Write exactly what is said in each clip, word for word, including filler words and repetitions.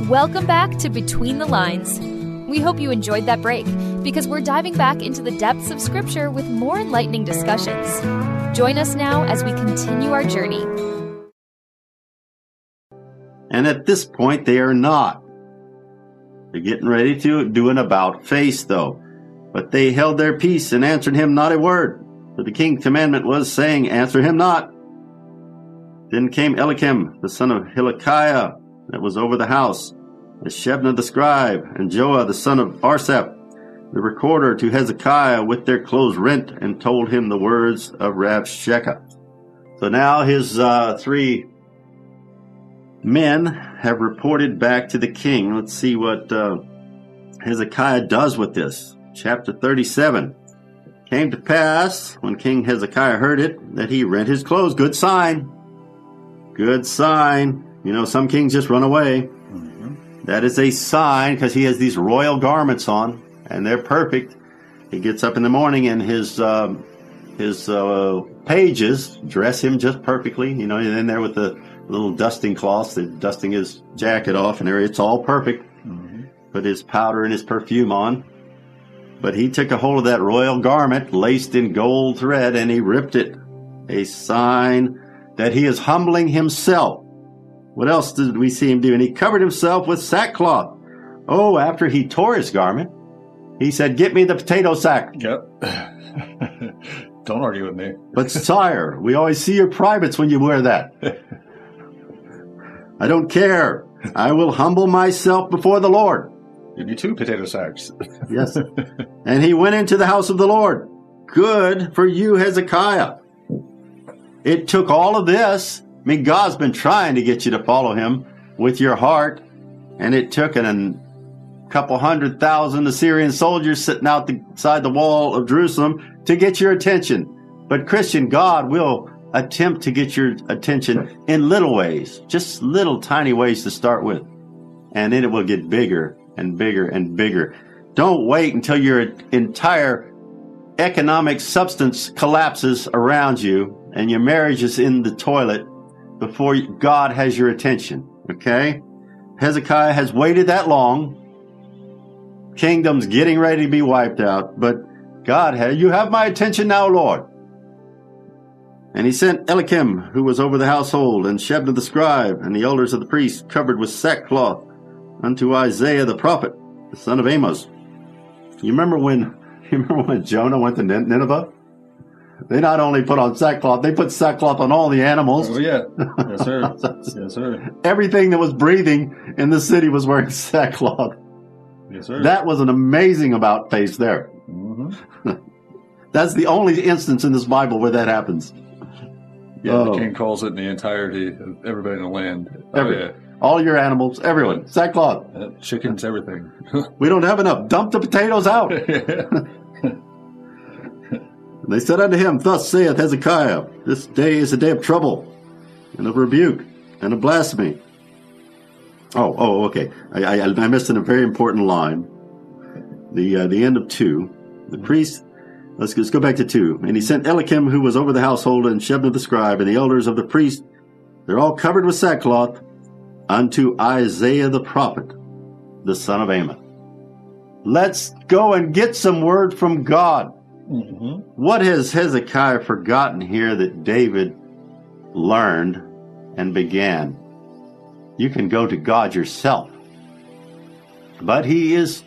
Welcome back to Between the Lines. We hope you enjoyed that break, because we're diving back into the depths of Scripture with more enlightening discussions. Join us now as we continue our journey. And at this point, they are not. They're getting ready to do an about-face, though. But they held their peace and answered him not a word. For the king's commandment was, saying, Answer him not. Then came Eliakim, the son of Hilkiah, that was over the house, and Shebna the scribe, and Joah the son of Arsaph, the recorder, to Hezekiah with their clothes rent, and told him the words of Rabshakeh. So now his uh, three men have reported back to the king. Let's see what uh, Hezekiah does with this. Chapter thirty-seven. Came to pass, when King Hezekiah heard it, that he rent his clothes. Good sign. Good sign. You know, some kings just run away. Mm-hmm. That is a sign, because he has these royal garments on, and they're perfect. He gets up in the morning, and his uh, his uh, pages dress him just perfectly. You know, he's in there with the little dusting cloths, they're dusting his jacket off, and it's all perfect. Mm-hmm. Put his powder and his perfume on. But he took a hold of that royal garment, laced in gold thread, and he ripped it. A sign that he is humbling himself. What else did we see him do? And he covered himself with sackcloth. Oh, after he tore his garment, he said, Get me the potato sack. Yep. Don't argue with me. But sire, we always see your privates when you wear that. I don't care. I will humble myself before the Lord. Give you two potato sacks. Yes. And he went into the house of the Lord. Good for you, Hezekiah. It took all of this. I mean, God's been trying to get you to follow him with your heart. And it took an, a couple hundred thousand Assyrian soldiers sitting outside the wall of Jerusalem to get your attention. But Christian, God will attempt to get your attention in little ways. Just little tiny ways to start with. And then it will get bigger and bigger and bigger. Don't wait until your entire economic substance collapses around you and your marriage is in the toilet before God has your attention. Okay? Hezekiah has waited that long. Kingdom's getting ready to be wiped out. But God had, you have my attention now, Lord. And he sent Eliakim, who was over the household, and Shebna the scribe, and the elders of the priests, covered with sackcloth, unto Isaiah the prophet, the son of Amos. You remember when you remember when Jonah went to Nineveh? They not only put on sackcloth, they put sackcloth on all the animals. Oh, yeah. Yes, sir. Yes, sir. Everything that was breathing in the city was wearing sackcloth. Yes, sir. That was an amazing about face there. Mm-hmm. That's the only instance in this Bible where that happens. Yeah, oh. The king calls it in the entirety of everybody in the land. Every, oh, yeah. All your animals, everyone. Sackcloth. Uh, chickens, everything. We don't have enough. Dump the potatoes out. They said unto him, Thus saith Hezekiah, This day is a day of trouble, and of rebuke, and of blasphemy. Oh, oh, okay. I, I, I missed a very important line. The uh, the end of two. The priest, let's, let's go back to two. And he sent Eliakim, who was over the household, and Shebna the scribe, and the elders of the priest. They're all covered with sackcloth, unto Isaiah the prophet, the son of Amos. Let's go and get some word from God. Mm-hmm. What has Hezekiah forgotten here that David learned and began? You can go to God yourself. But he is,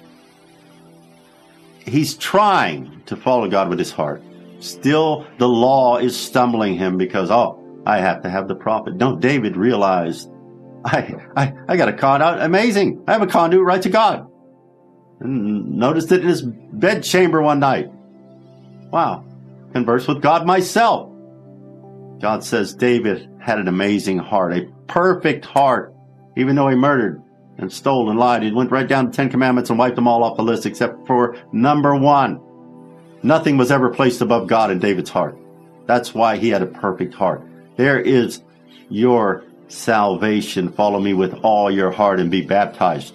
he's trying to follow God with his heart. Still, the law is stumbling him because, oh, I have to have the prophet. Don't David realize, I, I, I got a conduit, amazing. I have a conduit right to God. And noticed it in his bedchamber one night. Wow. Converse with God myself. God says David had an amazing heart, a perfect heart. Even though he murdered and stole and lied, he went right down to Ten Commandments and wiped them all off the list except for number one. Nothing was ever placed above God in David's heart. That's why he had a perfect heart. There is your salvation. Follow me with all your heart and be baptized.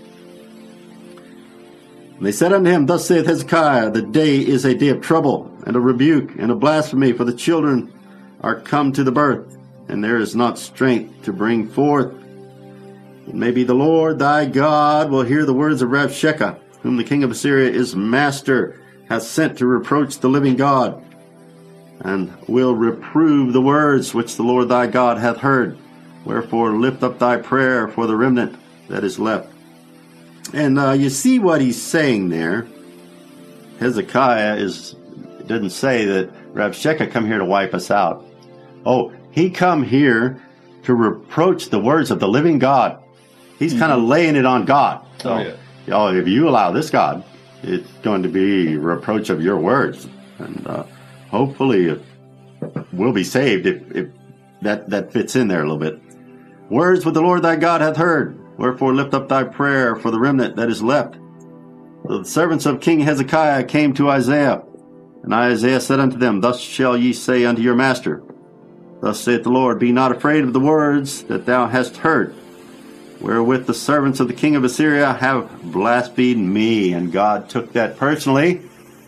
And they said unto him, Thus saith Hezekiah, The day is a day of trouble, and of rebuke, and of blasphemy, for the children are come to the birth, and there is not strength to bring forth. Maybe the Lord thy God will hear the words of Rabshakeh, whom the king of Assyria is master, hath sent to reproach the living God, and will reprove the words which the Lord thy God hath heard. Wherefore lift up thy prayer for the remnant that is left. And uh, you see what he's saying there. Hezekiah is doesn't say that Rabshakeh come here to wipe us out. Oh, he come here to reproach the words of the living God. He's mm-hmm. kind of laying it on God. So, oh, yeah. you know, if you allow this God, it's going to be reproach of your words. And uh, hopefully we'll be saved if, if that, that fits in there a little bit. Words which the Lord thy God hath heard. Wherefore lift up thy prayer for the remnant that is left. So the servants of King Hezekiah came to Isaiah. And Isaiah said unto them, Thus shall ye say unto your master, Thus saith the Lord, Be not afraid of the words that thou hast heard, wherewith the servants of the king of Assyria have blasphemed me. And God took that personally.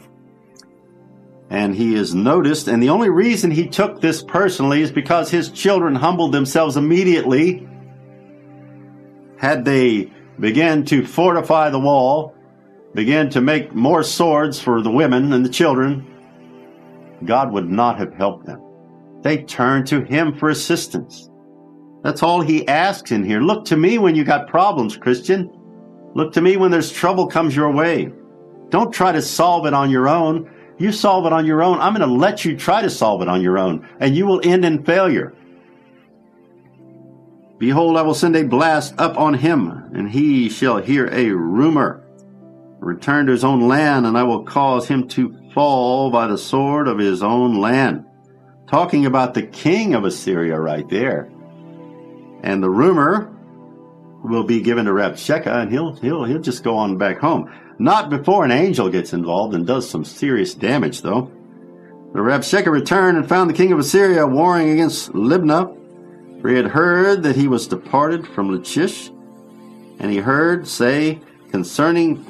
And he is noticed. And the only reason he took this personally is because his children humbled themselves immediately. Had they began to fortify the wall, began to make more swords for the women and the children, God would not have helped them. They turned to him for assistance. That's all he asks in here. Look to me when you got problems, Christian. Look to me when there's trouble comes your way. Don't try to solve it on your own. You solve it on your own, I'm going to let you try to solve it on your own, and you will end in failure. Behold, I will send a blast up on him, and he shall hear a rumor. Return to his own land, and I will cause him to fall by the sword of his own land. Talking about the king of Assyria right there. And the rumor will be given to Rabshakeh, and he'll, he'll, he'll just go on back home. Not before an angel gets involved and does some serious damage, though. The Rabshakeh returned and found the king of Assyria warring against Libnah, for he had heard that he was departed from Lachish, and he heard say concerning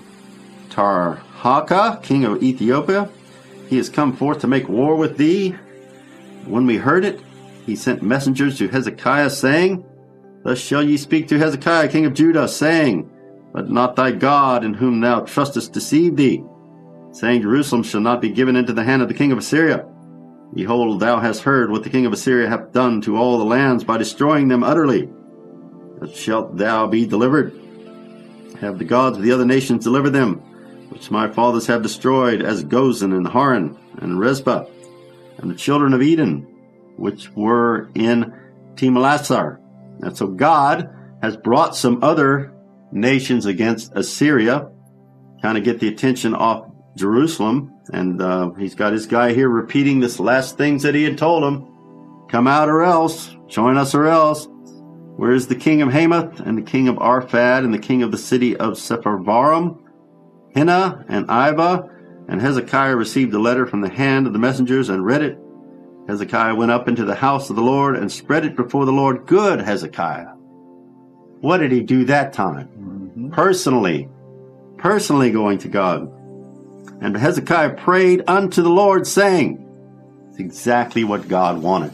Tarhaka, king of Ethiopia, he has come forth to make war with thee. When we heard it, he sent messengers to Hezekiah, saying, Thus shall ye speak to Hezekiah, king of Judah, saying, Let not thy God, in whom thou trustest, deceive thee, saying, Jerusalem shall not be given into the hand of the king of Assyria. Behold, thou hast heard what the king of Assyria hath done to all the lands by destroying them utterly. But shalt thou be delivered? Have the gods of the other nations delivered them, which my fathers have destroyed, as Gozan and Haran and Rezpah, and the children of Eden, which were in Timalassar. And so God has brought some other nations against Assyria, kind of get the attention off Jerusalem. And uh, he's got his guy here repeating this last things that he had told him. Come out or else, join us or else. Where is the king of Hamath, and the king of Arphad, and the king of the city of Sepharvaim, Henah and Ivah? And Hezekiah received a letter from the hand of the messengers and read it. Hezekiah went up into the house of the Lord and spread it before the Lord. Good Hezekiah. What did he do that time? Mm-hmm. Personally. Personally going to God. And Hezekiah prayed unto the Lord, saying, it's exactly what God wanted.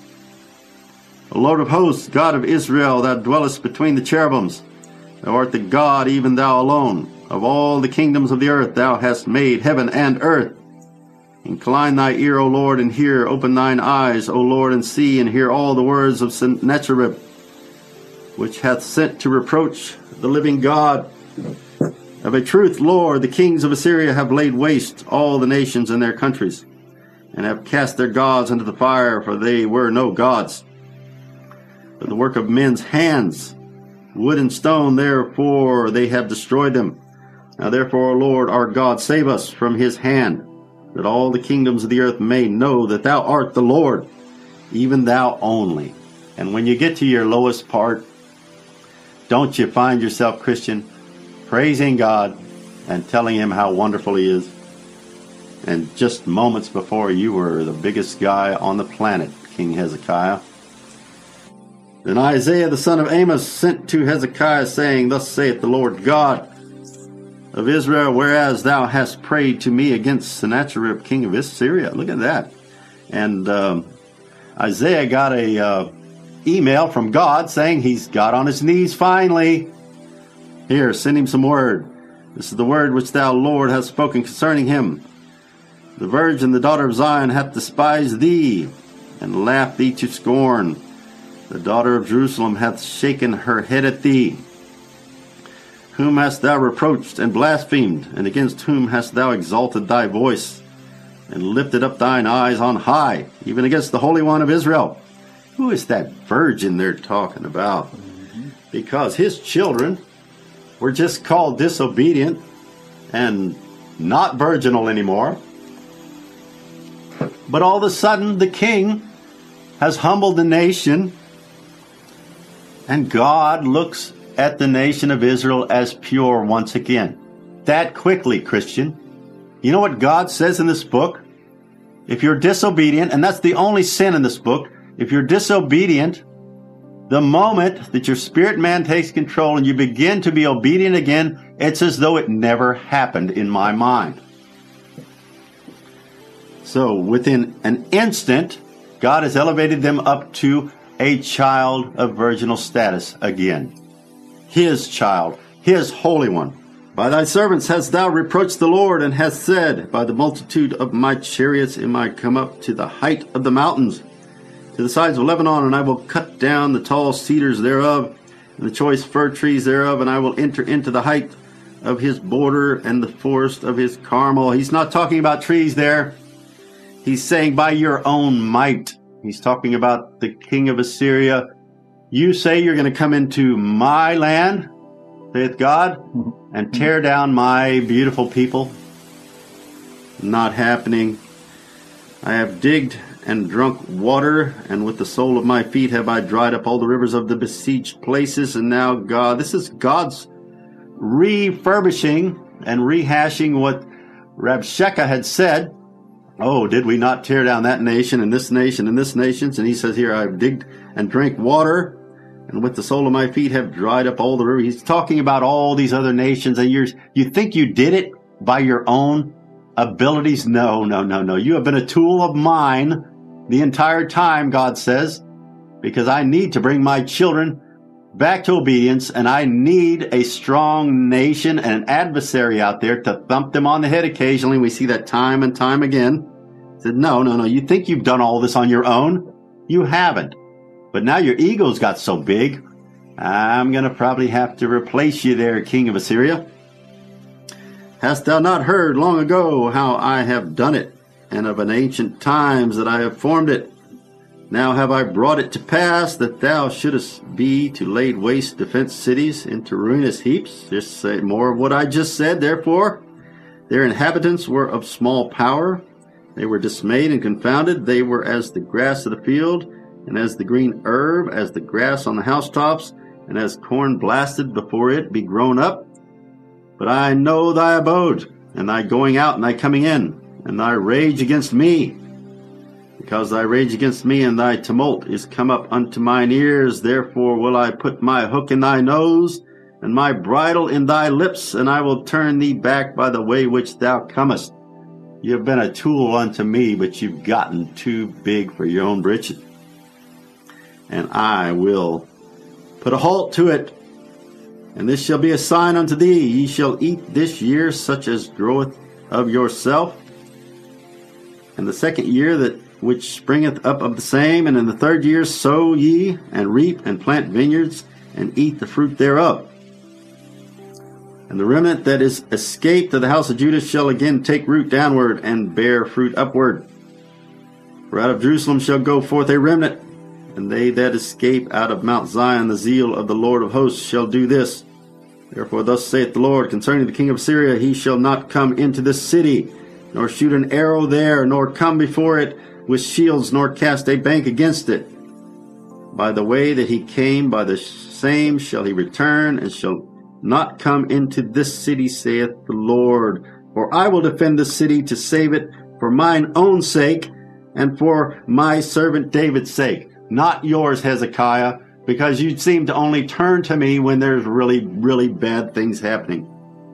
O Lord of hosts, God of Israel, thou dwellest between the cherubims. Thou art the God, even thou alone. Of all the kingdoms of the earth thou hast made heaven and earth. Incline thy ear, O Lord, and hear. Open thine eyes, O Lord, and see, and hear all the words of Sennacherib, which hath sent to reproach the living God. Of a truth, Lord, the kings of Assyria have laid waste all the nations and their countries, and have cast their gods into the fire, for they were no gods, but the work of men's hands. Wood and stone, therefore they have destroyed them. Now therefore, O Lord, our God, save us from his hand, that all the kingdoms of the earth may know that thou art the Lord, even thou only. And when you get to your lowest part, don't you find yourself, Christian, praising God and telling him how wonderful he is? And just moments before, you were the biggest guy on the planet, King Hezekiah. Then Isaiah the son of Amos sent to Hezekiah, saying, Thus saith the Lord God of Israel, whereas thou hast prayed to me against Sennacherib king of Assyria. Look at that. And um, Isaiah got a uh, email from God saying he's got on his knees finally. Here, send him some word. This is the word which thou, Lord, hast spoken concerning him. The virgin, the daughter of Zion, hath despised thee, and laughed thee to scorn. The daughter of Jerusalem hath shaken her head at thee. Whom hast thou reproached and blasphemed, and against whom hast thou exalted thy voice, and lifted up thine eyes on high, even against the Holy One of Israel? Who is that virgin they're talking about? Mm-hmm. Because his children were just called disobedient and not virginal anymore. But all of a sudden, the king has humbled the nation, and God looks at the nation of Israel as pure once again. That quickly, Christian. You know what God says in this book? If you're disobedient, and that's the only sin in this book, if you're disobedient, the moment that your spirit man takes control and you begin to be obedient again, it's as though it never happened in my mind. So within an instant, God has elevated them up to a child of virginal status again. His child, his holy one. By thy servants hast thou reproached the Lord, and hast said, by the multitude of my chariots am I come up to the height of the mountains, to the sides of Lebanon, and I will cut down the tall cedars thereof, and the choice fir trees thereof, and I will enter into the height of his border and the forest of his Carmel. He's not talking about trees there. He's saying by your own might. He's talking about the king of Assyria. You say you're going to come into my land, saith God, and tear down my beautiful people. Not happening. I have digged and drunk water, and with the sole of my feet have I dried up all the rivers of the besieged places. And now God, this is God's refurbishing and rehashing what Rabshakeh had said. Oh, did we not tear down that nation and this nation and this nation? And he says here, I've digged and drank water, and with the sole of my feet have dried up all the rivers. He's talking about all these other nations, and you're, you think you did it by your own abilities? No, no, no, no. You have been a tool of mine the entire time, God says, because I need to bring my children back to obedience, and I need a strong nation and an adversary out there to thump them on the head occasionally. We see that time and time again. He said, no, no, no. You think you've done all this on your own? You haven't. But now your ego's got so big, I'm going to probably have to replace you there, king of Assyria. Hast thou not heard long ago how I have done it, and of an ancient times that I have formed it? Now have I brought it to pass that thou shouldest be to laid waste defenced cities into ruinous heaps? Just say more of what I just said. Therefore, their inhabitants were of small power. They were dismayed and confounded. They were as the grass of the field, and as the green herb, as the grass on the housetops, and as corn blasted before it be grown up. But I know thy abode, and thy going out and thy coming in, and thy rage against me. Because thy rage against me and thy tumult is come up unto mine ears, therefore will I put my hook in thy nose, and my bridle in thy lips, and I will turn thee back by the way which thou comest. You have been a tool unto me, but you've gotten too big for your own britches. And I will put a halt to it. And this shall be a sign unto thee. Ye shall eat this year such as groweth of yourself. And the second year that which springeth up of the same, and in the third year sow ye, and reap, and plant vineyards, and eat the fruit thereof. And the remnant that is escaped of the house of Judah shall again take root downward, and bear fruit upward. For out of Jerusalem shall go forth a remnant, and they that escape out of Mount Zion, the zeal of the Lord of hosts shall do this. Therefore thus saith the Lord concerning the king of Assyria, he shall not come into this city, nor shoot an arrow there, nor come before it with shields, nor cast a bank against it. By the way that he came, by the same shall he return, and shall not come into this city, saith the Lord. For I will defend this city to save it for mine own sake, and for my servant David's sake. Not yours, Hezekiah, because you seem to only turn to me when there's really, really bad things happening.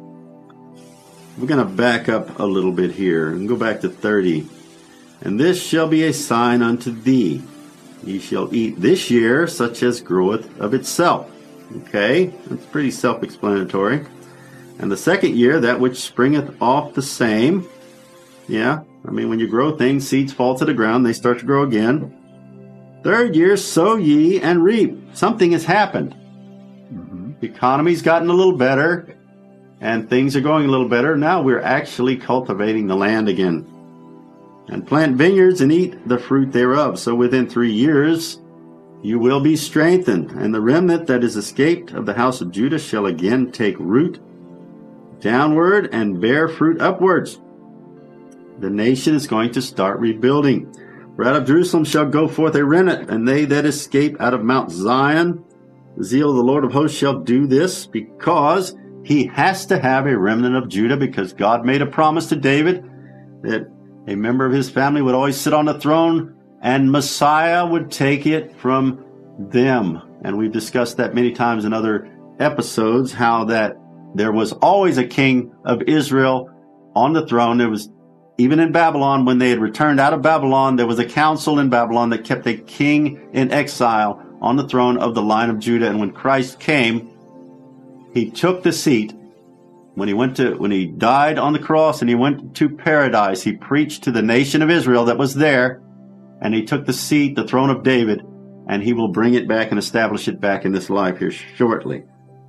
We're going to back up a little bit here and go back to thirty. And this shall be a sign unto thee. ye shall eat this year such as groweth of itself. Okay, that's pretty self-explanatory. And the second year, that which springeth off the same. Yeah, I mean, when you grow things, seeds fall to the ground, they start to grow again. Third year, sow ye and reap. Something has happened. Mm-hmm. The economy's gotten a little better, and things are going a little better. Now we're actually cultivating the land again. And plant vineyards and eat the fruit thereof. So within three years, you will be strengthened. And the remnant that is escaped of the house of Judah shall again take root downward and bear fruit upwards. The nation is going to start rebuilding. For out of Jerusalem shall go forth a remnant, and they that escape out of Mount Zion. The zeal of the Lord of hosts shall do this, because he has to have a remnant of Judah, because God made a promise to David that a member of his family would always sit on the throne, and Messiah would take it from them. And we've discussed that many times in other episodes, how that there was always a king of Israel on the throne. There was, even in Babylon, when they had returned out of Babylon, there was a council in Babylon that kept a king in exile on the throne of the line of Judah. And when Christ came, he took the seat. When he went to, when he died on the cross and he went to paradise, he preached to the nation of Israel that was there, and he took the seat, the throne of David, and he will bring it back and establish it back in this life here shortly.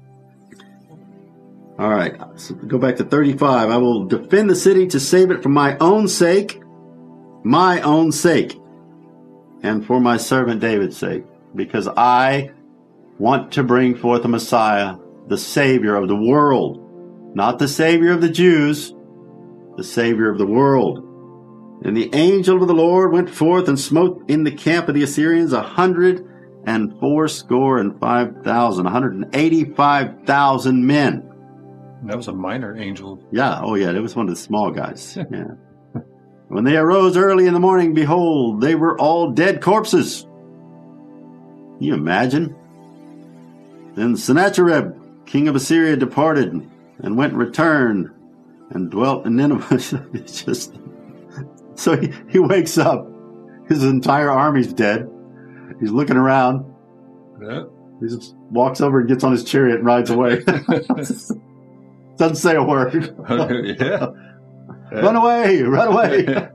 All right, so go back to thirty-five. I will defend the city to save it for my own sake, my own sake, and for my servant David's sake, because I want to bring forth a Messiah, the Savior of the world. Not the Savior of the Jews, the Savior of the world. And the angel of the Lord went forth and smote in the camp of the Assyrians a hundred and fourscore and five thousand, a hundred and eighty-five thousand men. That was a minor angel. Yeah, oh yeah, it was one of the small guys. Yeah. When they arose early in the morning, behold, they were all dead corpses. Can you imagine? Then Sennacherib, king of Assyria, departed and went and returned and dwelt in Nineveh. It's just, so he, he wakes up. His entire army's dead. He's looking around. Yeah. He just walks over and gets on his chariot and rides away. Doesn't say a word. Okay, yeah. Yeah. Run away, run away.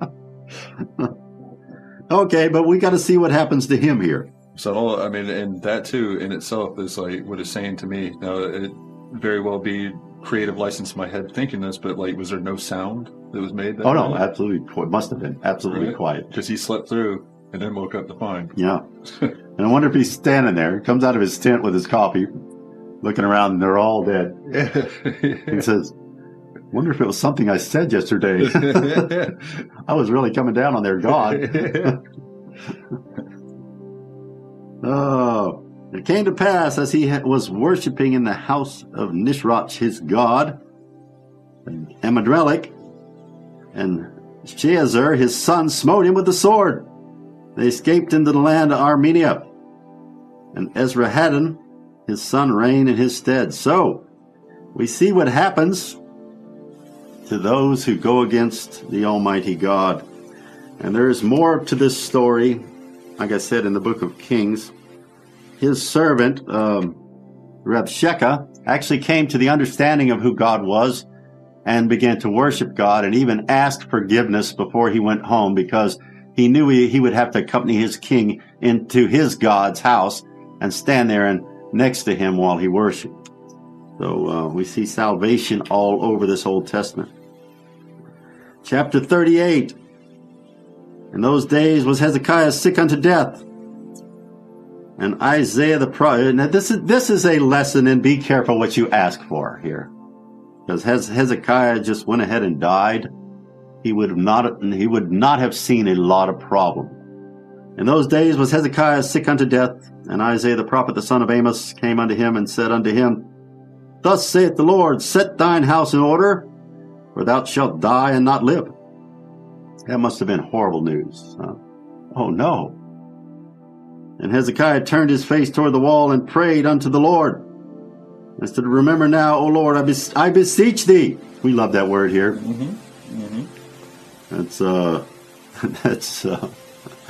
Okay, but we got to see what happens to him here. So, all, I mean, and that too in itself is like what it's saying to me. Now, it very well be creative license in my head thinking this, but like, was there no sound that was made? That Oh, no, night? absolutely. It must have been absolutely Right? quiet. Because he slept through and then woke up to find. Yeah. And I wonder if he's standing there, comes out of his tent with his coffee, looking around, and they're all dead. He says, wonder if it was something I said yesterday. I was really coming down on their God. Oh, it came to pass as he was worshiping in the house of Nisroch his god, and Amadrelech, and Sheazar his son smote him with the sword. They escaped into the land of Armenia, and Esarhaddon his son reigned in his stead. So we see what happens to those who go against the Almighty God. And there is more to this story. Like I said in the book of Kings, his servant, um, Rabshakeh, actually came to the understanding of who God was and began to worship God, and even asked forgiveness before he went home, because he knew he, he would have to accompany his king into his God's house and stand there and next to him while he worshiped. So uh, we see salvation all over this Old Testament. Chapter thirty-eight. In those days was Hezekiah sick unto death, and Isaiah the prophet. Now this is this is a lesson, and be careful what you ask for here, because Hezekiah just went ahead and died, he would not he would not have seen a lot of problem. In those days was Hezekiah sick unto death, and Isaiah the prophet, the son of Amos, came unto him and said unto him, Thus saith the Lord, set thine house in order, for thou shalt die and not live. That must have been horrible news. Huh? Oh, no. And Hezekiah turned his face toward the wall and prayed unto the Lord. And said, Remember now, O Lord, I, bes- I beseech thee. We love that word here. Mm-hmm. Mm-hmm. That's, uh, that's, uh,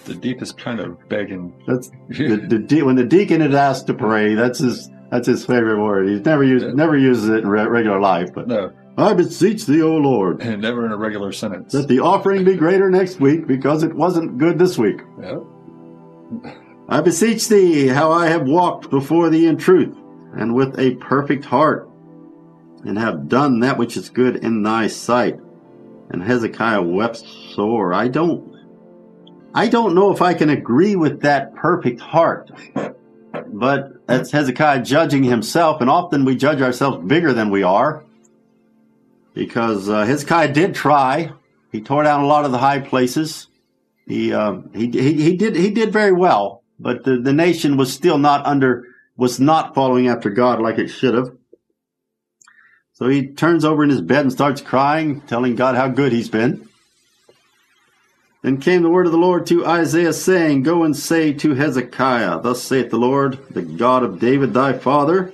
the deepest kind of begging. That's the, the de- when the deacon is asked to pray. That's his that's his favorite word. He's never used Yeah. never uses it in re- regular life. But No, I beseech thee, O Lord, and never in a regular sentence. that the offering be greater next week, because it wasn't good this week. Yeah. I beseech thee, how I have walked before thee in truth, and with a perfect heart, and have done that which is good in thy sight. And Hezekiah wept sore. I don't, I don't know if I can agree with that perfect heart, but that's Hezekiah judging himself, and often we judge ourselves bigger than we are, because uh, Hezekiah did try. He tore down a lot of the high places. He, uh, he, he, he did, he did very well. But the, the nation was still not under, was not following after God like it should have. So he turns over in his bed and starts crying, telling God how good he's been. Then came the word of the Lord to Isaiah, saying, Go and say to Hezekiah, Thus saith the Lord, the God of David thy father.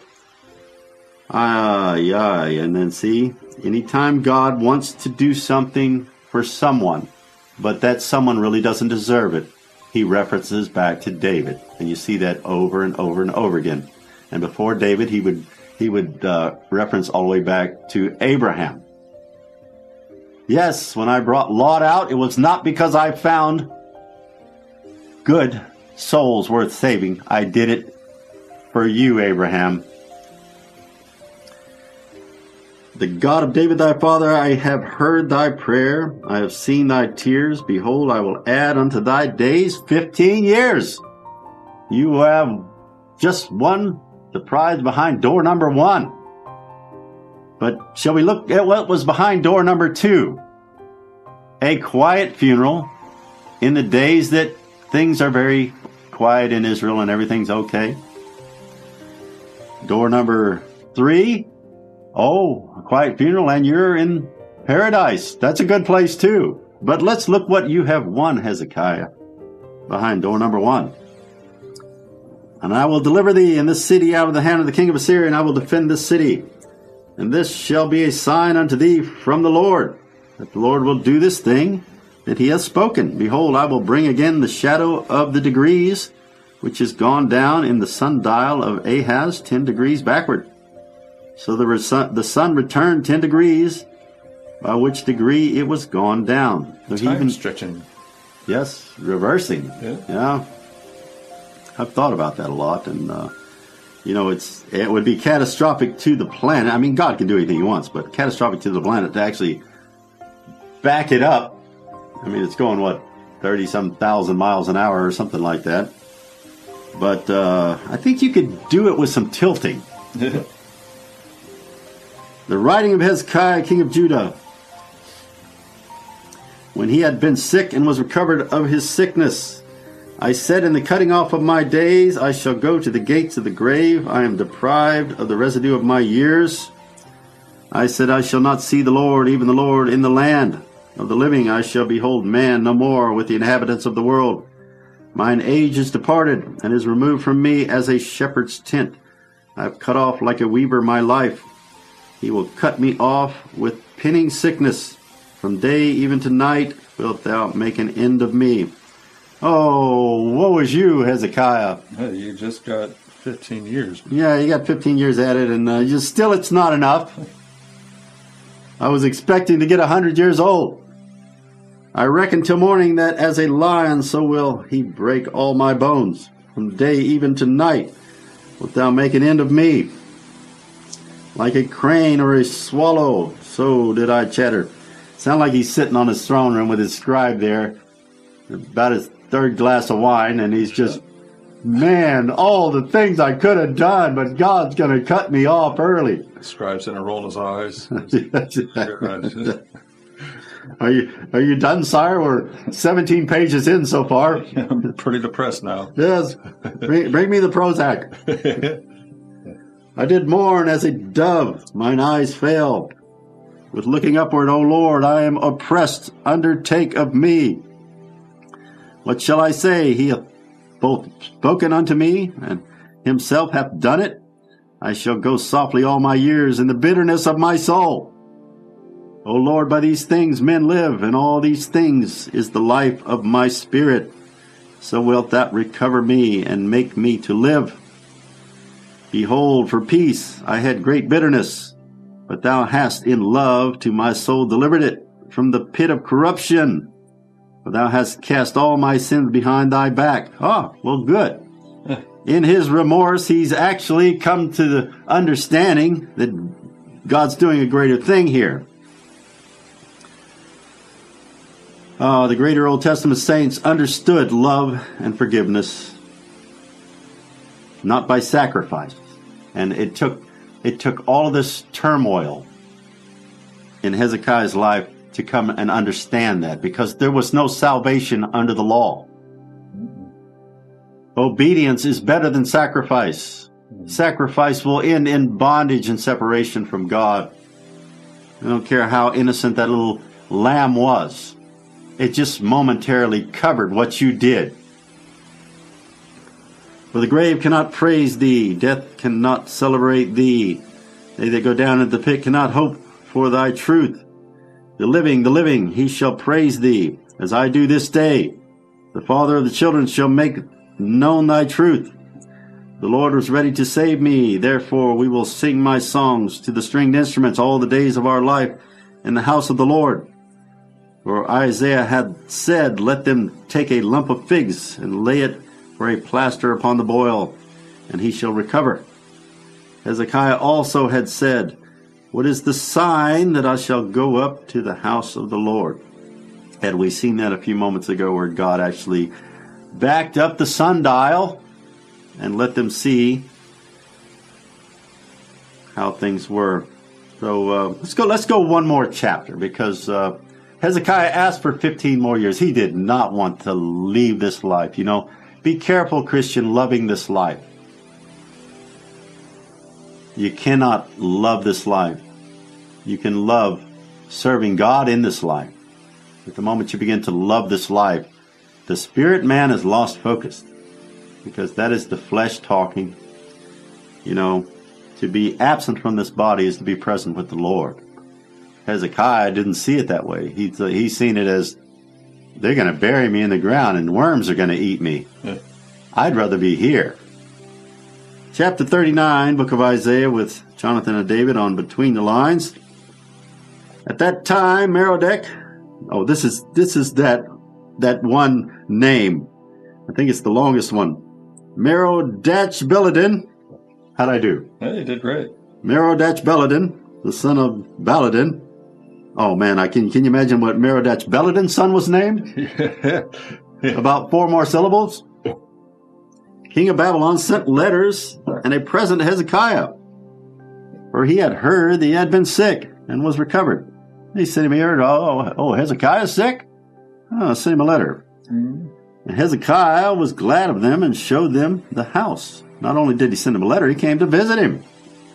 Ay, ay, and then see, anytime God wants to do something for someone, but that someone really doesn't deserve it, he references back to David, and you see that over and over and over again. And before David, he would he would uh, reference all the way back to Abraham. Yes, when I brought Lot out, it was not because I found good souls worth saving. I did it for you, Abraham. The God of David thy father, I have heard thy prayer. I have seen thy tears. Behold, I will add unto thy days fifteen years. You have just won the prize behind door number one. But shall we look at what was behind door number two? A quiet funeral in the days that things are very quiet in Israel and everything's okay. Door number three. Oh, a quiet funeral, and you're in paradise. That's a good place too. But let's look what you have won, Hezekiah, behind door number one. And I will deliver thee in this city out of the hand of the king of Assyria, and I will defend this city. And this shall be a sign unto thee from the Lord, that the Lord will do this thing that he has spoken. Behold, I will bring again the shadow of the degrees, which is gone down in the sundial of Ahaz ten degrees backward. So the, sun, the sun returned ten degrees, by which degree it was gone down. So Time even, stretching. Yes, reversing. Yeah. yeah. I've thought about that a lot, and, uh, you know, it's it would be catastrophic to the planet. I mean, God can do anything he wants, but catastrophic to the planet to actually back it up. I mean, it's going, what, thirty-some thousand miles an hour or something like that. But uh, I think you could do it with some tilting. The writing of Hezekiah, king of Judah, when he had been sick and was recovered of his sickness, I said, in the cutting off of my days, I shall go to the gates of the grave. I am deprived of the residue of my years. I said, I shall not see the Lord, even the Lord, in the land of the living. I shall behold man no more with the inhabitants of the world. Mine age is departed, and is removed from me as a shepherd's tent. I have cut off like a weaver my life. He will cut me off with pinning sickness. From day even to night wilt thou make an end of me. Oh, woe is you, Hezekiah. Hey, you just got fifteen years. Yeah, you got fifteen years at it, and uh, just still it's not enough. I was expecting to get a hundred years old. I reckon till morning that as a lion so will he break all my bones. From day even to night wilt thou make an end of me. Like a crane or a swallow, so did I chatter. Sound like he's sitting on his throne room with his scribe there, about his third glass of wine, and he's just, man, all the things I could have done, but God's going to cut me off early. The scribe's in a roll his eyes. Are you are you done, sire? We're seventeen pages in so far. I'm pretty depressed now. Yes, bring, bring me the Prozac. I did mourn as a dove, mine eyes failed. With looking upward, O Lord, I am oppressed, undertake of me. What shall I say? He hath both spoken unto me, and himself hath done it. I shall go softly all my years in the bitterness of my soul. O Lord, by these things men live, and all these things is the life of my spirit. so wilt thou recover me, and make me to live. Behold, for peace I had great bitterness, but thou hast in love to my soul delivered it from the pit of corruption. For thou hast cast all my sins behind thy back. Ah, well, good. In his remorse, he's actually come to the understanding that God's doing a greater thing here. Uh, the greater Old Testament saints understood love and forgiveness, not by sacrifice. And it took it took all of this turmoil in Hezekiah's life to come and understand that, because there was no salvation under the law. Obedience is better than sacrifice. Sacrifice will end in bondage and separation from God. I don't care how innocent that little lamb was. It just momentarily covered what you did. For the grave cannot praise thee, death cannot celebrate thee. They that go down into the pit cannot hope for thy truth. The living, the living, he shall praise thee, as I do this day. The Father of the children shall make known thy truth. The Lord was ready to save me, therefore we will sing my songs to the stringed instruments all the days of our life in the house of the Lord. For Isaiah had said, let them take a lump of figs and lay it for a plaster upon the boil, and he shall recover. Hezekiah also had said, what is the sign that I shall go up to the house of the Lord? Had we seen that a few moments ago, where God actually backed up the sundial and let them see how things were. So uh, let's go. Let's go one more chapter, because uh, Hezekiah asked for fifteen more years. He did not want to leave this life. You know, be careful, Christian, loving this life. You cannot love this life. You can love serving God in this life. At the moment you begin to love this life, the spirit man is lost focus, because that is the flesh talking. You know, to be absent from this body is to be present with the Lord. Hezekiah didn't see it that way. He he's seen it as, they're going to bury me in the ground and worms are going to eat me. Yeah. I'd rather be here. Chapter thirty-nine, book of Isaiah, with Jonathan and David on Between the Lines. At that time, Merodach, oh, this is this is that that one name. I think it's the longest one. Merodach-Baladan. How'd I do? Hey, you did great. Merodach-Baladan, the son of Baladan. Oh man, I can can you imagine what Merodach-Baladan's son was named? Yeah. About four more syllables. King of Babylon sent letters and a present to Hezekiah, for he had heard that he had been sick and was recovered. He sent him here, oh, oh Hezekiah's sick? Oh, send him a letter. Mm-hmm. And Hezekiah was glad of them and showed them the house. Not only did he send him a letter, he came to visit him.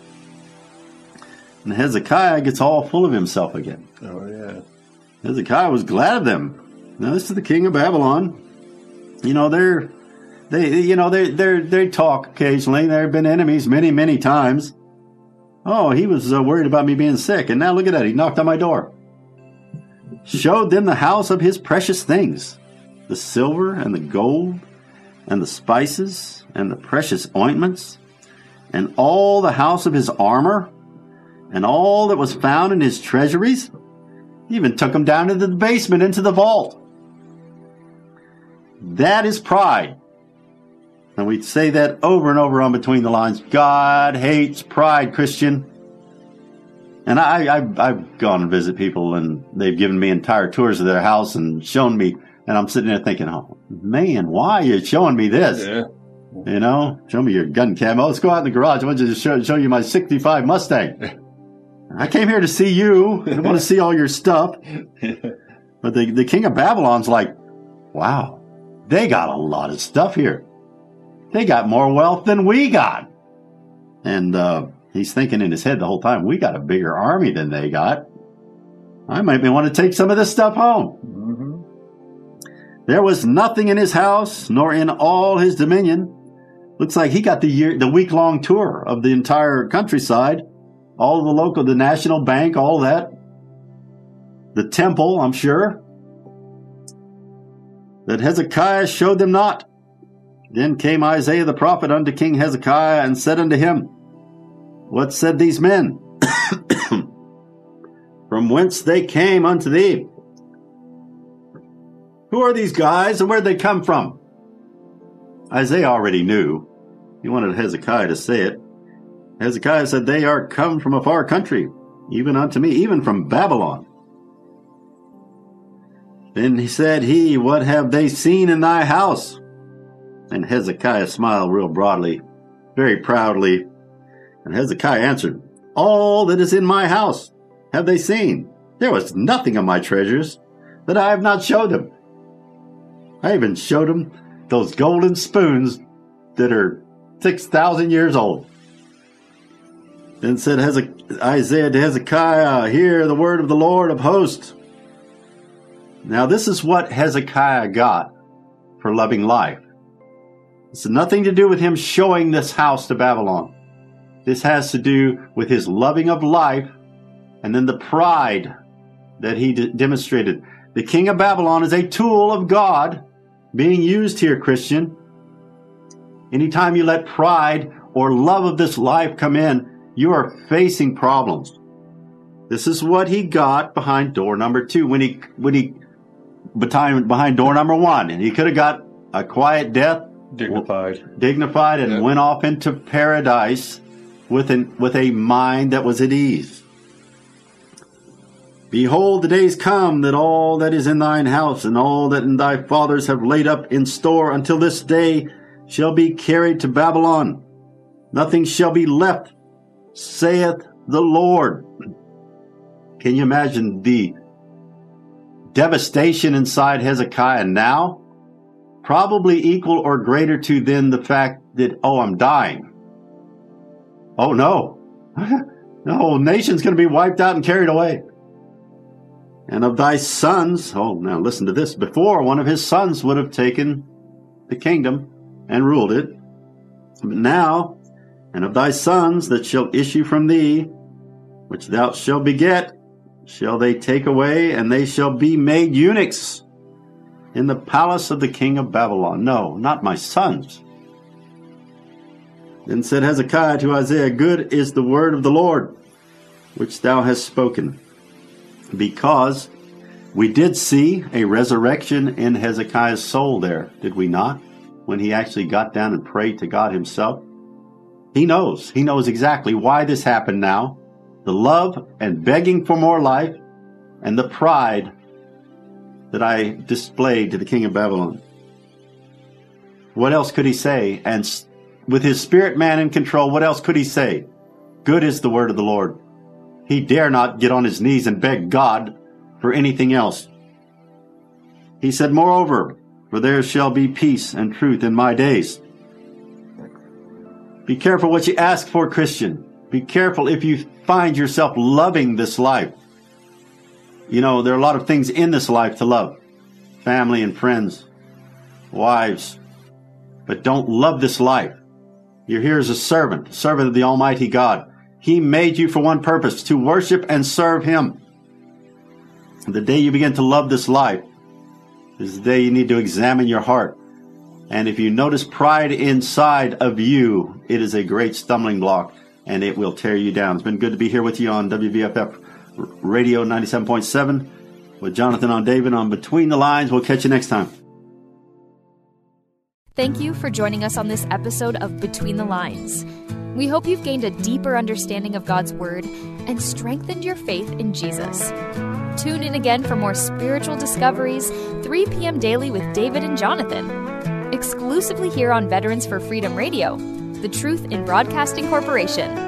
And Hezekiah gets all full of himself again. Oh, yeah. Hezekiah was glad of them. Now, this is the king of Babylon. You know, they're... They, you know, they they they talk occasionally. There have been enemies many, many times. Oh, he was uh, worried about me being sick, and now look at that. He knocked on my door. Showed them the house of his precious things, the silver and the gold, and the spices and the precious ointments, and all the house of his armor, and all that was found in his treasuries. He even took him down into the basement, into the vault. That is pride. And we say that over and over on Between the Lines. God hates pride, Christian. And I, I've, I've gone and visit people, and they've given me entire tours of their house and shown me. And I'm sitting there thinking, oh, man, why are you showing me this? Yeah. You know, show me your gun camo. Let's go out in the garage. I want you to show, show you my sixty-five Mustang. I came here to see you. I want to see all your stuff. But the, the king of Babylon's like, wow, they got a lot of stuff here. They got more wealth than we got. And uh, he's thinking in his head the whole time, we got a bigger army than they got. I might want to take some of this stuff home. Mm-hmm. There was nothing in his house, nor in all his dominion. Looks like he got the year, the week-long tour of the entire countryside. All the local, the National Bank, all that. The temple, I'm sure. that Hezekiah showed them not. Then came Isaiah the prophet unto King Hezekiah, and said unto him, What said these men? From whence they came unto thee? Who are these guys, and where did they come from? Isaiah already knew. He wanted Hezekiah to say it. Hezekiah said, They are come from a far country, even unto me, even from Babylon. Then he said he, What have they seen in thy house? And Hezekiah smiled real broadly, very proudly. And Hezekiah answered, All that is in my house have they seen. There was nothing of my treasures that I have not showed them. I even showed them those golden spoons that are six thousand years old. Then said Hezek- Isaiah to Hezekiah, Hear the word of the Lord of hosts. Now this is what Hezekiah got for loving life. It's nothing to do with him showing this house to Babylon. This has to do with his loving of life and then the pride that he d- demonstrated. The king of Babylon is a tool of God being used here, Christian. Anytime you let pride or love of this life come in, you are facing problems. This is what he got behind door number two. When he when he behind behind door number one, and he could have got a quiet death, dignified, dignified, and yeah. went off into paradise with an with a mind that was at ease. Behold, the days come that all that is in thine house and all that in thy fathers have laid up in store until this day shall be carried to Babylon. Nothing shall be left, saith the Lord. Can you imagine the devastation inside Hezekiah now? Probably equal or greater to than the fact that, oh, I'm dying. Oh, no. The whole nation's going to be wiped out and carried away. And of thy sons, oh, now listen to this. Before, one of his sons would have taken the kingdom and ruled it. But now, and of thy sons that shall issue from thee, which thou shalt beget, shall they take away, and they shall be made eunuchs in the palace of the king of Babylon. No, not my sons. Then said Hezekiah to Isaiah, Good is the word of the Lord, which thou hast spoken. Because we did see a resurrection in Hezekiah's soul there, did we not? When he actually got down and prayed to God himself. He knows. He knows exactly why this happened now. The love and begging for more life and the pride that I displayed to the king of Babylon. What else could he say? And with his spirit man in control, what else could he say? Good is the word of the Lord. He dare not get on his knees and beg God for anything else. He said, Moreover, for there shall be peace and truth in my days. Be careful what you ask for, Christian. Be careful if you find yourself loving this life. You know, there are a lot of things in this life to love. Family and friends, wives. But don't love this life. You're here as a servant, a servant of the Almighty God. He made you for one purpose, to worship and serve Him. The day you begin to love this life is the day you need to examine your heart. And if you notice pride inside of you, it is a great stumbling block, and it will tear you down. It's been good to be here with you on W V F F Radio ninety-seven point seven with Jonathan on David on Between the Lines. We'll catch you next time. Thank you for joining us on this episode of Between the Lines. We hope you've gained a deeper understanding of God's Word and strengthened your faith in Jesus. Tune in again for more spiritual discoveries, three p.m. daily with David and Jonathan. Exclusively here on Veterans for Freedom Radio, the Truth in Broadcasting Corporation.